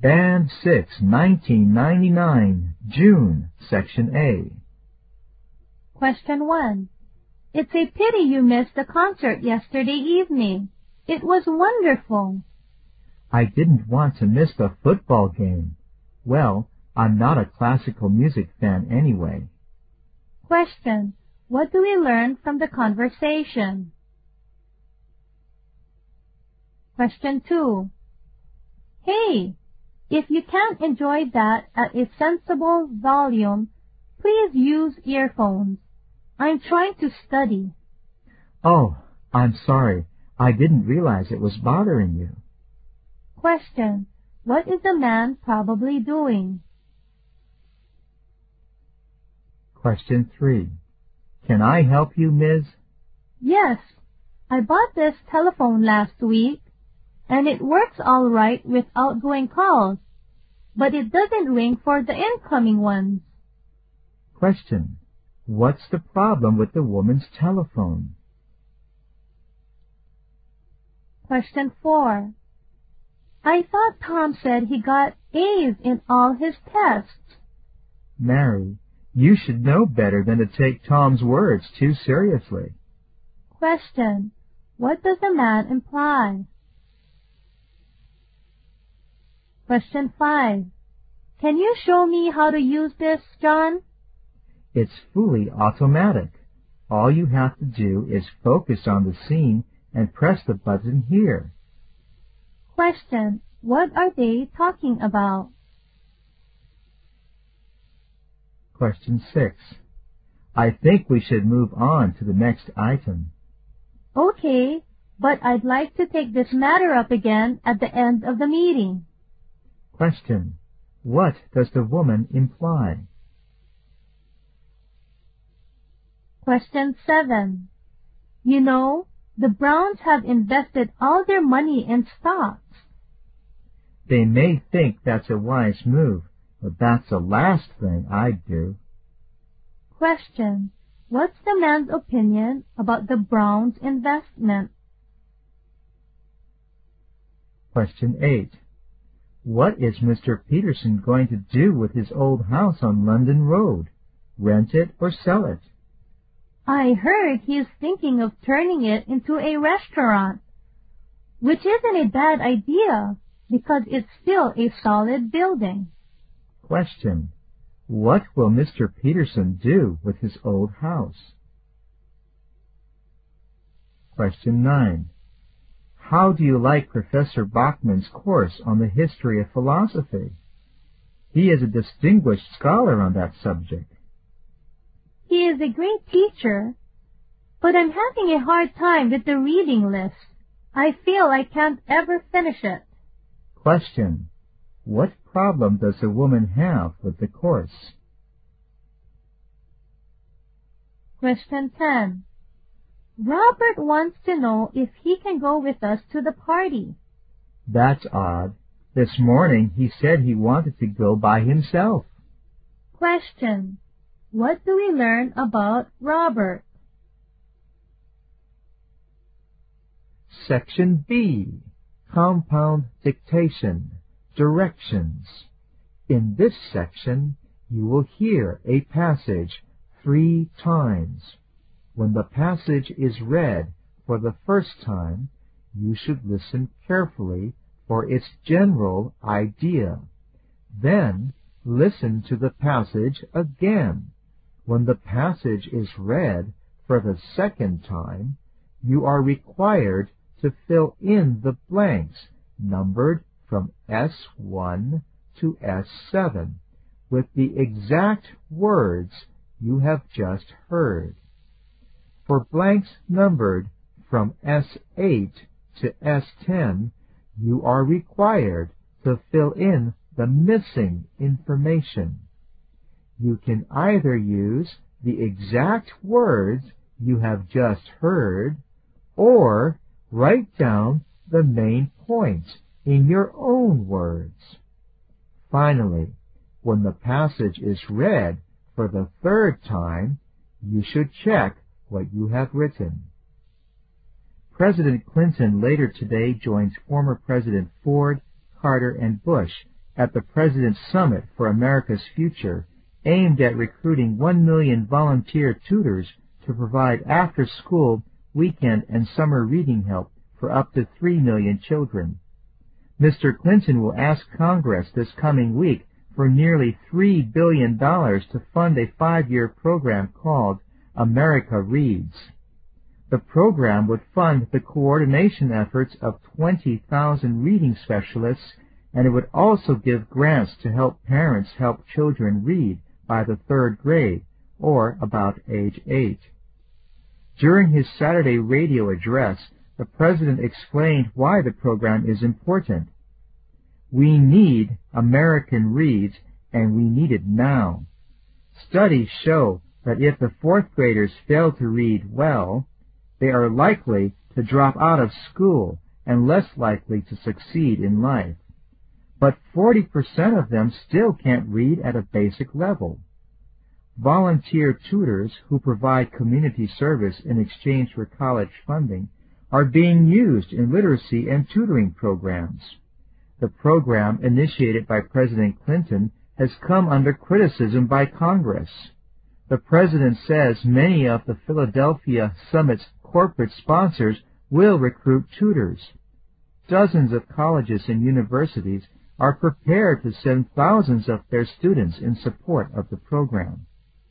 Band 6, 1999, June, Section A. Question 1. It's a pity you missed the concert yesterday evening. It was wonderful. I didn't want to miss the football game. Well, I'm not a classical music fan anyway. Question. What do we learn from the conversation? Question 2. Hey, if you can't enjoy that at a sensible volume, please use earphones. I'm trying to study. Oh, I'm sorry. I didn't realize it was bothering you. Question. What is the man probably doing? Question 3. Can I help you, Ms.? Yes. I bought this telephone last week, and it works all right with outgoing calls, but it doesn't ring for the incoming ones. Question. What's the problem with the woman's telephone? Question 4. I thought Tom said he got A's in all his tests. Mary, you should know better than to take Tom's words too seriously. Question. What does the man imply? Question 5. Can you show me how to use this, John? It's fully automatic. All you have to do is focus on the scene and press the button here. Question. What are they talking about? Question 6. I think we should move on to the next item. Okay, but I'd like to take this matter up again at the end of the meeting. Question. What does the woman imply? Question 7. You know, the Browns have invested all their money in stocks. They may think that's a wise move, but that's the last thing I'd do. Question. What's the man's opinion about the Browns' investment? Question 8. What is Mr. Peterson going to do with his old house on London Road? Rent it or sell it? I heard he is thinking of turning it into a restaurant, which isn't a bad idea because it's still a solid building. Question. What will Mr. Peterson do with his old house? Question 9. How do you like Professor Bachman's course on the history of philosophy? He is a distinguished scholar on that subject. He is a great teacher, but I'm having a hard time with the reading list. I feel I can't ever finish it. Question. What problem does the woman have with the course? Question 10. Robert wants to know if he can go with us to the party. That's odd. This morning he said he wanted to go by himself. Question. What do we learn about Robert? Section B. Compound Dictation. Directions. In this section, you will hear a passage 3 times. When the passage is read for the first time, you should listen carefully for its general idea. Then, listen to the passage again. When the passage is read for the second time, you are required to fill in the blanks numbered from S1 to S7 with the exact words you have just heard. For blanks numbered from S8 to S10, you are required to fill in the missing information. You can either use the exact words you have just heard or write down the main points in your own words. Finally, when the passage is read for the third time, you should check what you have written. President Clinton later today joins former President Ford, Carter, and Bush at the President's Summit for America's Future, aimed at recruiting 1 million volunteer tutors to provide after-school, weekend, and summer reading help for up to 3 million children. Mr. Clinton will ask Congress this coming week for nearly $3 billion to fund a 5-year program called America Reads. The program would fund the coordination efforts of 20,000 reading specialists, and it would also give grants to help parents help children read by the 3rd grade, or about age 8. During his Saturday radio address, the President explained why the program is important. We need American Reads, and we need it now. Studies show that if the 4th graders fail to read well, they are likely to drop out of school and less likely to succeed in life. But 40% of them still can't read at a basic level. Volunteer tutors who provide community service in exchange for college funding are being used in literacy and tutoring programs. The program, initiated by President Clinton, has come under criticism by Congress. The President says many of the Philadelphia Summit's corporate sponsors will recruit tutors. Dozens of colleges and universities are prepared to send thousands of their students in support of the program.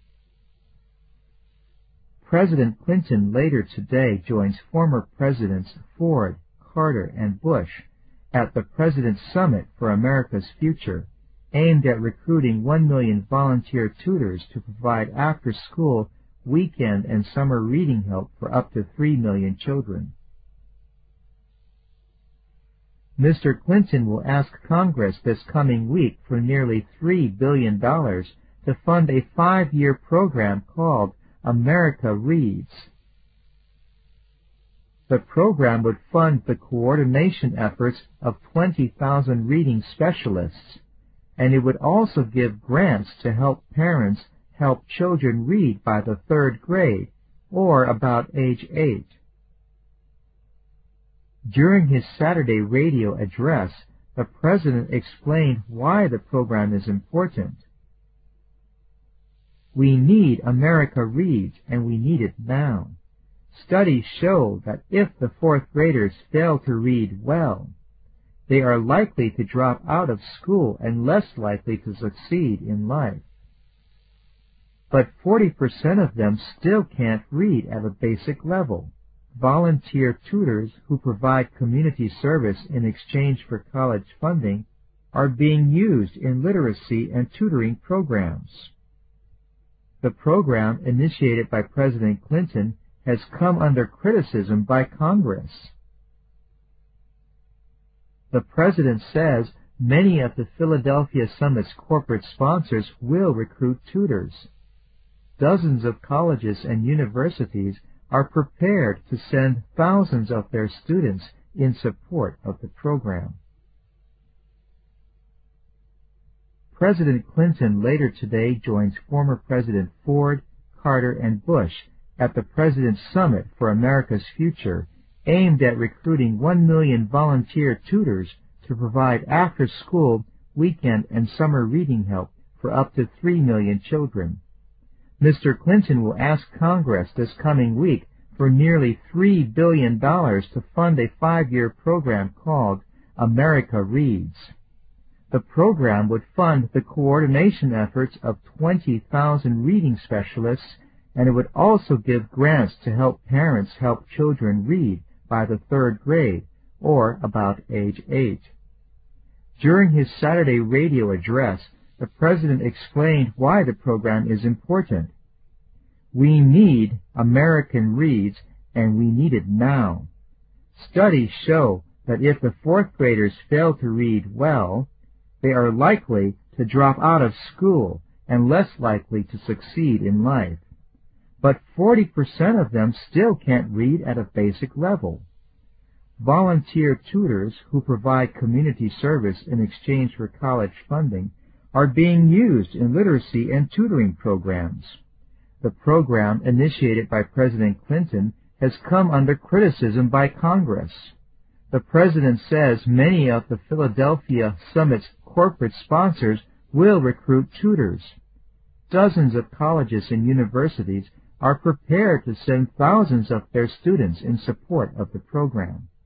President Clinton later today joins former Presidents Ford, Carter, and Bush at the President's Summit for America's Future, aimed at recruiting 1 million volunteer tutors to provide after-school, weekend, and summer reading help for up to 3 million children. Mr. Clinton will ask Congress this coming week for nearly $3 billion to fund a 5-year program called America Reads. The program would fund the coordination efforts of 20,000 reading specialists, and it would also give grants to help parents help children read by the 3rd grade, or about age 8. During his Saturday radio address, the President explained why the program is important. We need America Reads, and we need it now. Studies show that if the 4th graders fail to read well, they are likely to drop out of school and less likely to succeed in life. But 40% of them still can't read at a basic level. Volunteer tutors who provide community service in exchange for college funding are being used in literacy and tutoring programs. The program, initiated by President Clinton, has come under criticism by Congress. The President says many of the Philadelphia Summit's corporate sponsors will recruit tutors. Dozens of colleges and universities are prepared to send thousands of their students in support of the program. President Clinton later today joins former President Ford, Carter, and Bush at the President's Summit for America's Future, aimed at recruiting 1 million volunteer tutors to provide after-school, weekend, and summer reading help for up to 3 million children. Mr. Clinton will ask Congress this coming week for nearly $3 billion to fund a 5-year program called America Reads. The program would fund the coordination efforts of 20,000 reading specialists, and it would also give grants to help parents help children read by the 3rd grade, or about age 8. During his Saturday radio address, the President explained why the program is important. We need American Reads, and we need it now. Studies show that if the 4th graders fail to read well, they are likely to drop out of school and less likely to succeed in life. But 40% of them still can't read at a basic level. Volunteer tutors who provide community service in exchange for college funding are being used in literacy and tutoring programs. The program, initiated by President Clinton, has come under criticism by Congress. The President says many of the Philadelphia Summit's corporate sponsors will recruit tutors. Dozens of colleges and universities are prepared to send thousands of their students in support of the program.